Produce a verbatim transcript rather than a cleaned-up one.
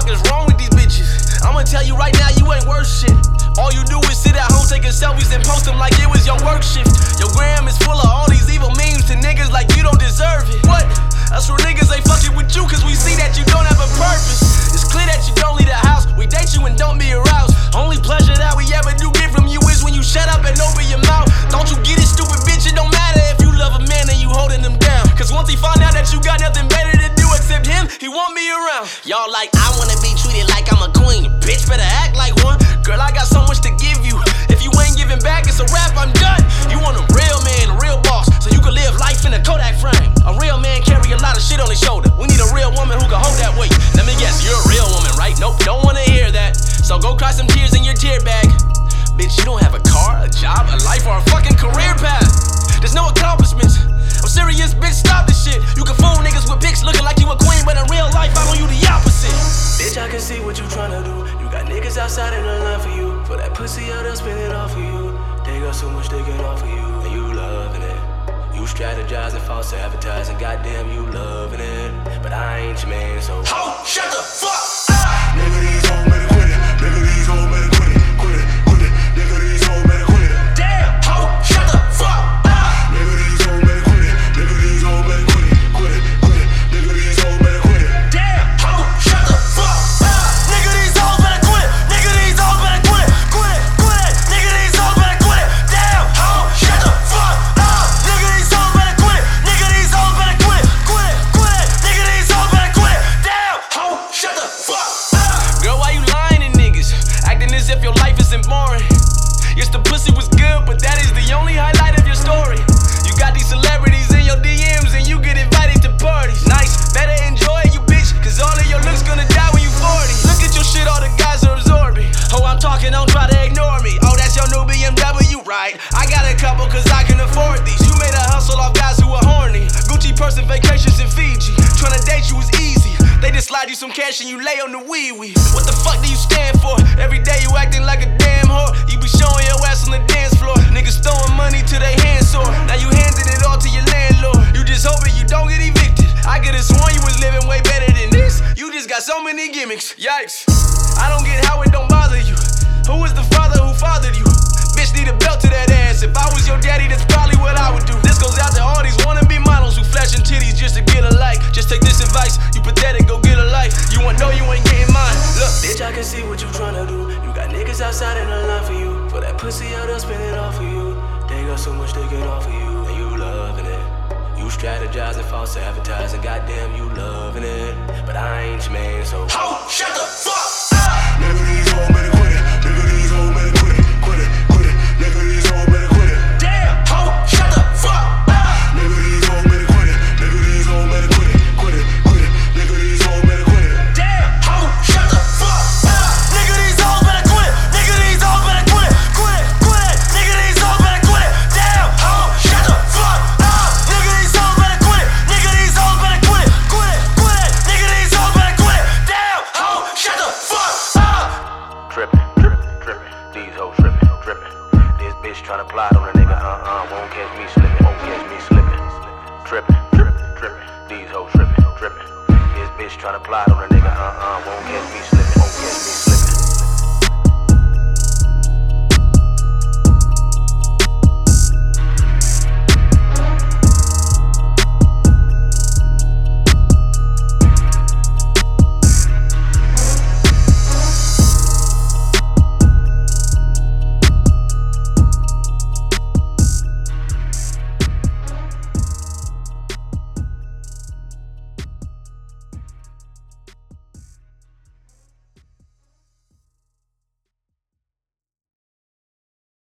fuck is wrong with these bitches? I'ma tell you right now, you ain't worth shit. All you do is sit at home taking selfies and post them like it was your work shift. Your gram is full of all these evil memes to niggas like you don't deserve it. What? That's where niggas ain't fucking with you, cause we see that you don't have a purpose. It's clear that you don't leave the house. We date you and don't be aroused. Only pleasure that we ever do get from you is when you shut up and open your mouth. Don't you get it, stupid bitch? It don't matter if you love a man and you holding him down. Cause once he find out that you got nothing better to do except him, he won't be around. Y'all like, I wanna be treated like I'm a queen. Bitch, better act like one. Girl, I got so much to give you. If you ain't giving back, it's a wrap, I'm done. You want a real man, a real boss, so you can live life in a Kodak frame. A real man carry a lot of shit on his shoulder. We need a real woman who can hold that weight. Let me guess, you're a real woman, right? Nope, don't wanna hear that. So go cry some tears in your tear bag. Bitch, you don't have a car, a job, a life, or a fucking career path. There's no accomplishments. I'm serious, bitch, stop this shit. You can fool niggas with pics looking like you a queen, but in real life, I know you the opposite. Bitch, I can see what you tryna do. You got niggas outside in the line for you. For that pussy out, they'll spend it all for you. They got so much they can offer you, and you loving it. You strategizing, false advertising, goddamn, you loving it. But I ain't your man, so ho, shut the fuck up. Nigga, these hoes better quit it. Nigga, these hoes better quit it. Quit it, quit it. Nigga, these hoes better quit it. Damn, ho, shut the fuck up. Nigga, these hoes better quit it. Nigga, these hoes better quit it. Quit it, quit it. Nigga, these hoes better quit it. Damn, ho, shut the fuck up. Nigga, these hoes better quit it. Nigga, these hoes better quit it. Quit it, quit it. Nigga, these hoes better quit it. Damn, ho, shut the fuck up. Nigga, these hoes better quit it. Nigga, these hoes better quit it. Quit it, quit it. Nigga, these hoes better quit it. Damn, ho, shut the fuck up. Girl, why you lying to niggas? Acting as if your life isn't boring. Yes, the pussy was good, but that is the only highlight of your story. You got these celebrities in your D Ms and you get invited to parties. Nice, better enjoy it, you bitch, cause all of your looks gonna die when you forty. Look at your shit, all the guys are absorbing. Oh, I'm talking, don't try to ignore me. Oh, that's your new B M W, right? I got a couple cause I can afford these. You made a hustle off guys who are horny. Gucci person vacations in Fiji. Tryna date you is easy. They just slide you some cash and you lay on the wee-wee. What the fuck do you stand for? Every day you acting like a damn whore. You be showing your ass on the dance floor. Niggas throwing money to their hands sore. Now you handed it all to your landlord. You just hoping you don't get evicted. I could've sworn you was living way better than this. You just got so many gimmicks. Yikes. I don't get how it don't bother you. Who was the father who fathered you? Bitch need a belt to that ass. If I was your daddy, that's probably what I would do. This goes out to all these wannabe models who flashing titties just to get a like. Just take this advice, you pathetic, go get a life. You won't know you ain't getting mine. Look, bitch, I can see what you tryna do. You got niggas outside in the line for you. For that pussy out, they'll spend it all for you. They got so much they can offer you, and you loving it. You strategizing, false advertising, goddamn, you loving it. But I ain't your man, so ho, shut the fuck up. Nigga, these hoes better quit it. Nigga, these hoes better quit it. Quit it, quit it. Nigga, these hoes better quit it. Damn, ho, shut the fuck up. Nigga, these hoes better quit it. Nigga, these hoes better quit it. Quit it, quit it. Nigga, these hoes better quit it. Damn, ho, shut the fuck up. Nigga, these hoes better quit it. Nigga, these hoes better quit it. Quit it, quit it. Nigga, these hoes better quit it. Damn, ho, shut the fuck up. Nigga, these hoes better quit it. Nigga, these hoes better quit it. Quit it, quit it. Nigga, these hoes better quit it. Damn, ho, shut the fuck up. Trippin', trippin', trippin'. These hoes trippin', trippin'. This bitch tryna plot on a nigga, uh-uh, won't catch me slippin', won't catch me slippin'. Trippin', trippin', trippin'. These hoes trippin', trippin'. This bitch tryna plot on a nigga, uh-uh, won't catch me slippin'.